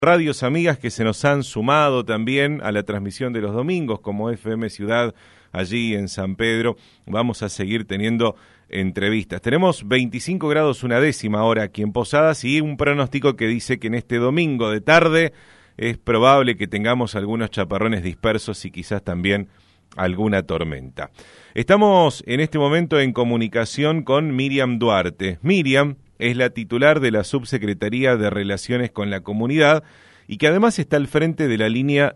Radios amigas que se nos han sumado también a la transmisión de los domingos, como FM Ciudad, allí en San Pedro. Vamos a seguir teniendo entrevistas. Tenemos 25 grados una décima ahora aquí en Posadas y un pronóstico que dice que en este domingo de tarde es probable que tengamos algunos chaparrones dispersos y quizás también alguna tormenta. Estamos en este momento en comunicación con Miriam Duarte. Miriam es la titular de la Subsecretaría de Relaciones con la Comunidad y que además está al frente de la línea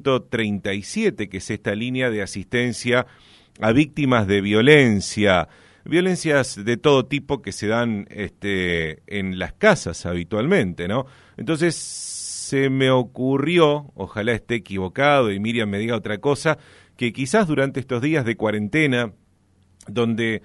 137, que es esta línea de asistencia a víctimas de violencias de todo tipo que se dan en las casas habitualmente, ¿no? Entonces se me ocurrió, ojalá esté equivocado y Miriam me diga otra cosa, que quizás durante estos días de cuarentena, donde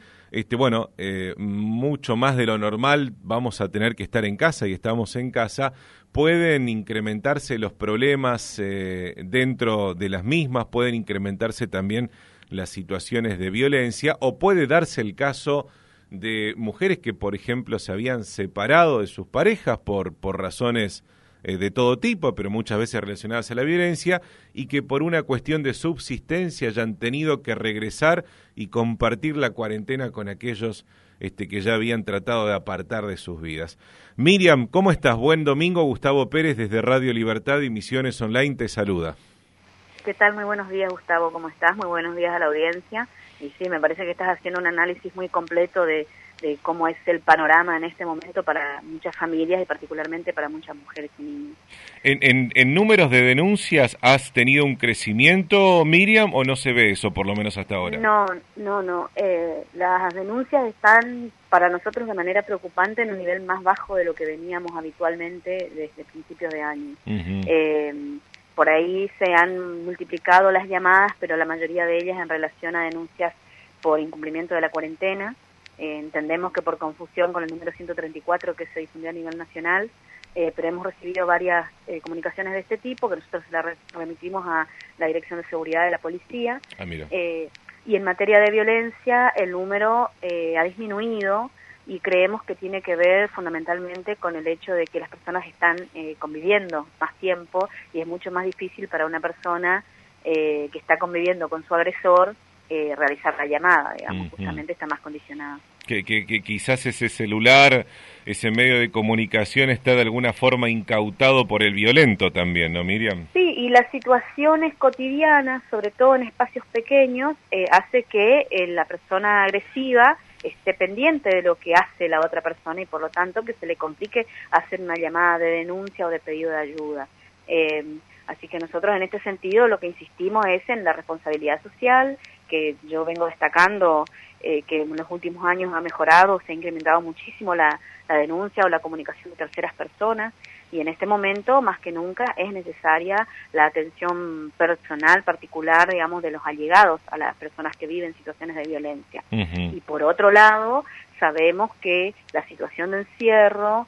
mucho más de lo normal vamos a tener que estar en casa y estamos en casa, pueden incrementarse los problemas dentro de las mismas, pueden incrementarse también las situaciones de violencia, o puede darse el caso de mujeres que, por ejemplo, se habían separado de sus parejas por razones de todo tipo, pero muchas veces relacionadas a la violencia, y que por una cuestión de subsistencia hayan tenido que regresar y compartir la cuarentena con aquellos que ya habían tratado de apartar de sus vidas. Miriam, ¿cómo estás? Buen domingo. Gustavo Pérez desde Radio Libertad y Misiones Online te saluda. ¿Qué tal? Muy buenos días, Gustavo. ¿Cómo estás? Muy buenos días a la audiencia. Y sí, me parece que estás haciendo un análisis muy completo de cómo es el panorama en este momento para muchas familias y particularmente para muchas mujeres y niños. ¿En números de denuncias has tenido un crecimiento, Miriam, o no se ve eso, por lo menos hasta ahora? No. Las denuncias están para nosotros de manera preocupante en un nivel más bajo de lo que veníamos habitualmente desde principios de año. Uh-huh. Por ahí se han multiplicado las llamadas, pero la mayoría de ellas en relación a denuncias por incumplimiento de la cuarentena. Entendemos que por confusión con el número 134 que se difundió a nivel nacional, pero hemos recibido varias comunicaciones de este tipo que nosotros las remitimos a la Dirección de Seguridad de la Policía. Y en materia de violencia el número ha disminuido y creemos que tiene que ver fundamentalmente con el hecho de que las personas están conviviendo más tiempo y es mucho más difícil para una persona que está conviviendo con su agresor realizar la llamada, digamos, justamente está más condicionada. Que quizás ese celular, ese medio de comunicación está de alguna forma incautado por el violento también, ¿no, Miriam? Sí, y las situaciones cotidianas, sobre todo en espacios pequeños, hace que la persona agresiva esté pendiente de lo que hace la otra persona y por lo tanto que se le complique hacer una llamada de denuncia o de pedido de ayuda. Así que nosotros en este sentido lo que insistimos es en la responsabilidad social, que yo vengo destacando que en los últimos años ha mejorado, se ha incrementado muchísimo la denuncia o la comunicación de terceras personas y en este momento más que nunca es necesaria la atención personal particular, digamos, de los allegados a las personas que viven situaciones de violencia. Uh-huh. Y por otro lado, sabemos que la situación de encierro,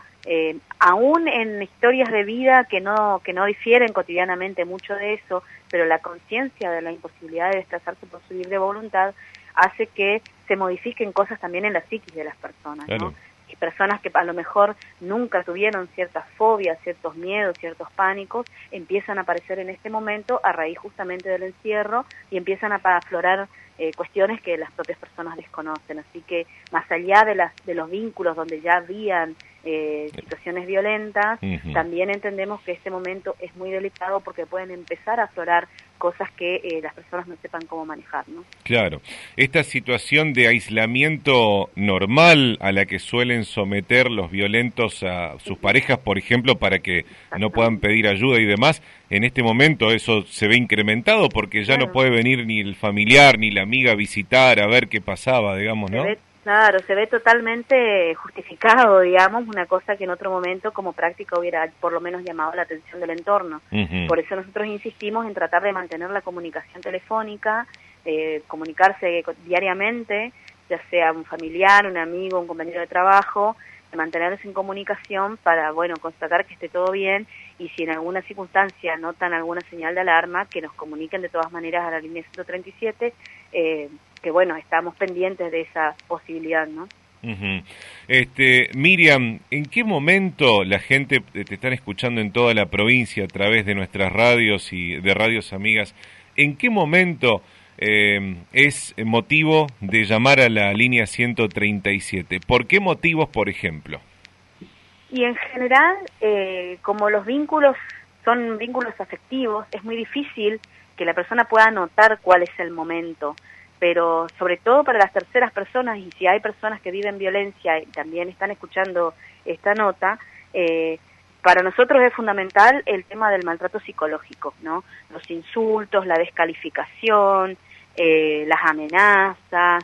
aún en historias de vida que no difieren cotidianamente mucho de eso, pero la conciencia de la imposibilidad de desplazarse por su libre voluntad hace que se modifiquen cosas también en la psiquis de las personas, claro. ¿No? Y personas que a lo mejor nunca tuvieron ciertas fobias, ciertos miedos, ciertos pánicos, empiezan a aparecer en este momento a raíz justamente del encierro y empiezan a aflorar cuestiones que las propias personas desconocen. Así que más allá de los vínculos donde ya habían situaciones violentas, uh-huh. También entendemos que este momento es muy delicado porque pueden empezar a aflorar cosas que las personas no sepan cómo manejar, ¿no? Claro. Esta situación de aislamiento normal a la que suelen someter los violentos a sus parejas, por ejemplo, para que no puedan pedir ayuda y demás, en este momento eso se ve incrementado porque ya no puede venir ni el familiar ni la amiga a visitar a ver qué pasaba, digamos, ¿no? Claro, se ve totalmente justificado, digamos, una cosa que en otro momento como práctica hubiera por lo menos llamado la atención del entorno. Uh-huh. Por eso nosotros insistimos en tratar de mantener la comunicación telefónica, comunicarse diariamente, ya sea un familiar, un amigo, un compañero de trabajo, de mantenernos en comunicación para, constatar que esté todo bien y si en alguna circunstancia notan alguna señal de alarma, que nos comuniquen de todas maneras a la línea 137, que estamos pendientes de esa posibilidad, ¿no? Ujú. Miriam, ¿en qué momento la gente te están escuchando en toda la provincia a través de nuestras radios y de radios amigas? ¿En qué momento es motivo de llamar a la línea 137? ¿Por qué motivos, por ejemplo? Y en general, como los vínculos son vínculos afectivos, es muy difícil que la persona pueda notar cuál es el momento, pero sobre todo para las terceras personas, y si hay personas que viven violencia y también están escuchando esta nota, para nosotros es fundamental el tema del maltrato psicológico, ¿no? Los insultos, la descalificación, las amenazas,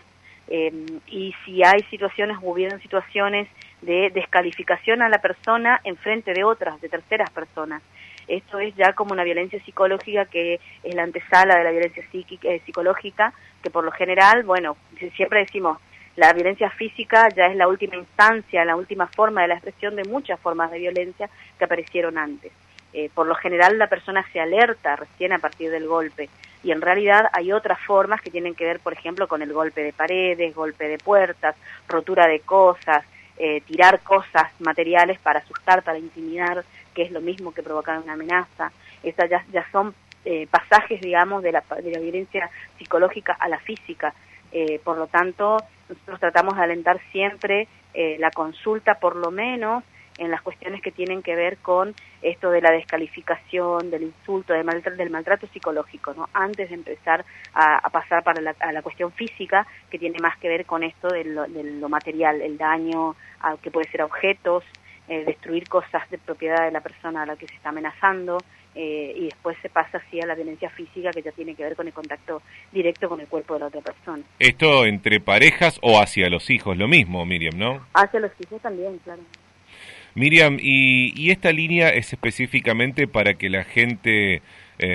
y si hay situaciones, hubieron situaciones de descalificación a la persona en frente de otras, de terceras personas. Esto es ya como una violencia psicológica que es la antesala de la violencia psicológica, que por lo general, bueno, siempre decimos, la violencia física ya es la última instancia, la última forma de la expresión de muchas formas de violencia que aparecieron antes. Por lo general la persona se alerta recién a partir del golpe, y en realidad hay otras formas que tienen que ver, por ejemplo, con el golpe de paredes, golpe de puertas, rotura de cosas, tirar cosas materiales para asustar, para intimidar, que es lo mismo que provocar una amenaza. Esas ya son pasajes, digamos, de la violencia psicológica a la física. Por lo tanto, nosotros tratamos de alentar siempre la consulta, por lo menos en las cuestiones que tienen que ver con esto de la descalificación, del insulto, del maltrato psicológico, ¿no? Antes de empezar a pasar a la cuestión física, que tiene más que ver con esto de lo material, el daño que puede ser a objetos, destruir cosas de propiedad de la persona a la que se está amenazando, y después se pasa así a la violencia física, que ya tiene que ver con el contacto directo con el cuerpo de la otra persona. Esto entre parejas o hacia los hijos, lo mismo, Miriam, ¿no? Hacia los hijos también, claro. Miriam, ¿y esta línea es específicamente para que la gente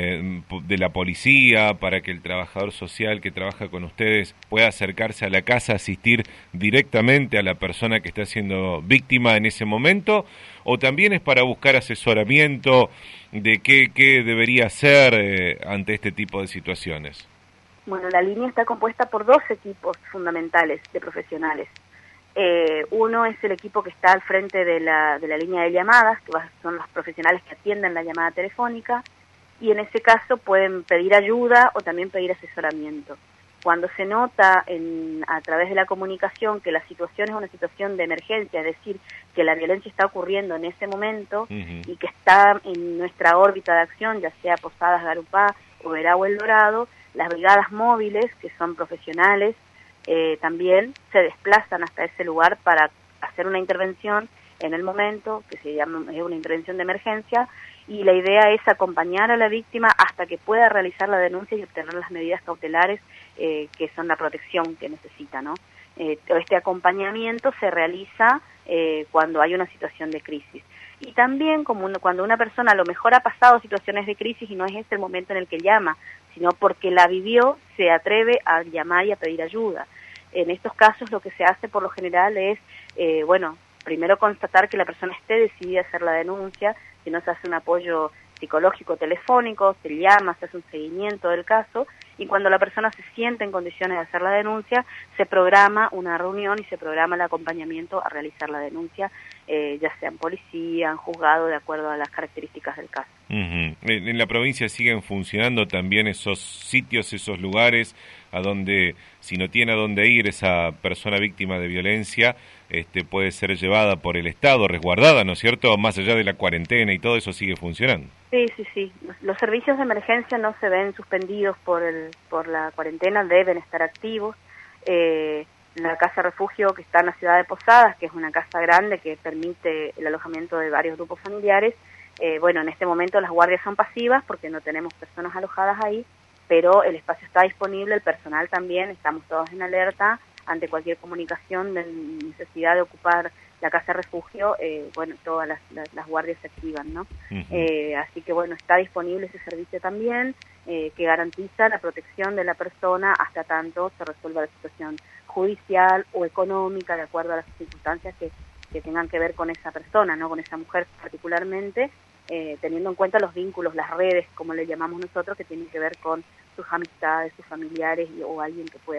de la policía, para que el trabajador social que trabaja con ustedes pueda acercarse a la casa, asistir directamente a la persona que está siendo víctima en ese momento? ¿O también es para buscar asesoramiento de qué debería hacer ante este tipo de situaciones? Bueno, la línea está compuesta por dos equipos fundamentales de profesionales. Uno es el equipo que está al frente de la línea de llamadas, que son los profesionales que atienden la llamada telefónica, y en ese caso pueden pedir ayuda o también pedir asesoramiento. Cuando se nota a través de la comunicación que la situación es una situación de emergencia, es decir, que la violencia está ocurriendo en ese momento y que está en nuestra órbita de acción, ya sea Posadas, Garupá, Uberá o El Dorado, las brigadas móviles, que son profesionales, también se desplazan hasta ese lugar para hacer una intervención en el momento, que se llama una intervención de emergencia, y la idea es acompañar a la víctima hasta que pueda realizar la denuncia y obtener las medidas cautelares que son la protección que necesita, ¿no? Este acompañamiento se realiza cuando hay una situación de crisis. Y también cuando una persona a lo mejor ha pasado situaciones de crisis y no es ese el momento en el que llama, sino porque la vivió, se atreve a llamar y a pedir ayuda. En estos casos lo que se hace por lo general es, primero constatar que la persona esté decidida a hacer la denuncia, si no se hace un apoyo psicológico telefónico, se llama, se hace un seguimiento del caso, y cuando la persona se siente en condiciones de hacer la denuncia, se programa una reunión y se programa el acompañamiento a realizar la denuncia, ya sea en policía, en juzgado, de acuerdo a las características del caso. En la provincia siguen funcionando también esos sitios, esos lugares a donde, si no tiene a dónde ir esa persona víctima de violencia, puede ser llevada por el Estado, resguardada, ¿no es cierto? Más allá de la cuarentena y todo eso sigue funcionando. Sí. Los servicios de emergencia no se ven suspendidos por la cuarentena, deben estar activos. La casa refugio que está en la ciudad de Posadas, que es una casa grande que permite el alojamiento de varios grupos familiares, en este momento las guardias son pasivas porque no tenemos personas alojadas ahí, pero el espacio está disponible, el personal también, estamos todos en alerta ante cualquier comunicación de necesidad de ocupar la casa refugio, todas las guardias se activan, ¿no? Así que está disponible ese servicio también, que garantiza la protección de la persona hasta tanto se resuelva la situación judicial o económica, de acuerdo a las circunstancias que tengan que ver con esa persona, ¿no? Con esa mujer particularmente, teniendo en cuenta los vínculos, las redes, como le llamamos nosotros, que tienen que ver con sus amistades, sus familiares o alguien que pueda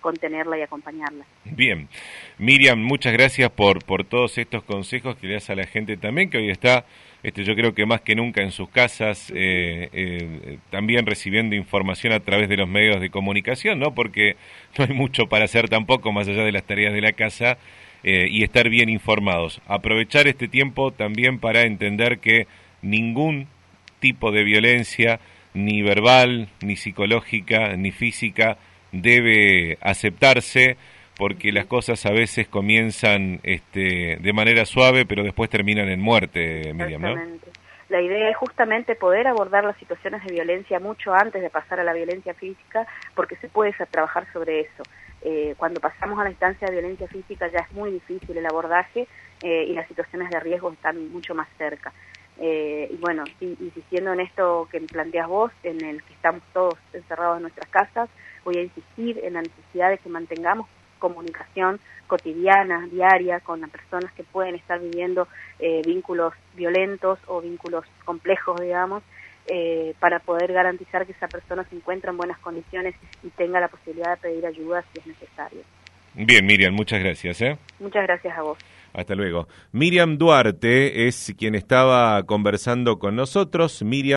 contenerla y acompañarla. Bien, Miriam, muchas gracias por todos estos consejos que le das a la gente también, que hoy está, yo creo que más que nunca en sus casas, también recibiendo información a través de los medios de comunicación, ¿no? Porque no hay mucho para hacer tampoco, más allá de las tareas de la casa, y estar bien informados. Aprovechar este tiempo también para entender que ningún tipo de violencia, ni verbal, ni psicológica, ni física, debe aceptarse, porque las cosas a veces comienzan de manera suave, pero después terminan en muerte, Miriam, ¿no? Exactamente. La idea es justamente poder abordar las situaciones de violencia mucho antes de pasar a la violencia física, porque se puede trabajar sobre eso. Cuando pasamos a la instancia de violencia física ya es muy difícil el abordaje y las situaciones de riesgo están mucho más cerca. Y bueno, insistiendo en esto que planteas vos, en el que estamos todos encerrados en nuestras casas, voy a insistir en la necesidad de que mantengamos comunicación cotidiana, diaria, con las personas que pueden estar viviendo vínculos violentos o vínculos complejos, digamos, para poder garantizar que esa persona se encuentre en buenas condiciones y tenga la posibilidad de pedir ayuda si es necesario. Bien, Miriam, muchas gracias. Muchas gracias a vos. Hasta luego. Miriam Duarte es quien estaba conversando con nosotros. Miriam